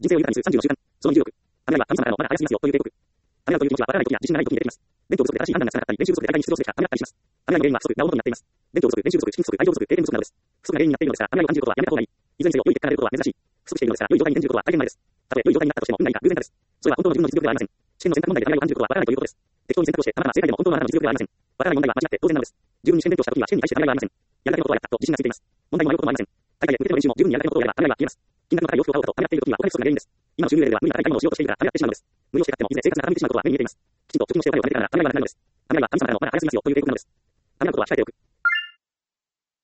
人生を豊かにする30の習慣。その26。あなたは神様からのまだ早すぎますよという警告。あなたという気持ちはわからない時や自信がない時に出てきます。勉強不足で正しい判断がつかなかったり、練習不足で大会に出場するしかダメだったりします。あなたの原因は不足、なおことになっています。勉強不足、練習不足、知識不足、愛情不足、経験不足などです。不足が原因になっているのですが、あなたを感じることはやめた方がいい。いずれにせよ、良い結果が出ることは珍しい。不足しているのですが、良い状態に転じることは大変前です。たとえ良い状態になったとしても、運がいいか偶然かです。それは本当の自分の実力ではありません。試験の選択問題であなたを感じることはわからないということです。適当に選択をして、たまたま正解でも本当のあなたの実力ではありません。わからない問題は間違って当然なのです。十分に試験勉強した時は試験に対してあなたはありません。やるだけのことはやったと自信がついています。問題も迷うこともありません。大会へ向けての練習も十分にやるだけのことをやればあなたは言えます。金額の高い洋服を買おうかとためらっている時にはお金不足が原因です。今の収入レベルでは無理な高い買い物をしようとしているからためらってしまうのです。無理をして買ってもいずれ生活が傾いてしまうことは目に見えています。きちんと貯金をしてお金を貯めてからあなたはなるのです。あなたは神様からのまだ早すぎますよという警告なのです。あなたのことは控えておく。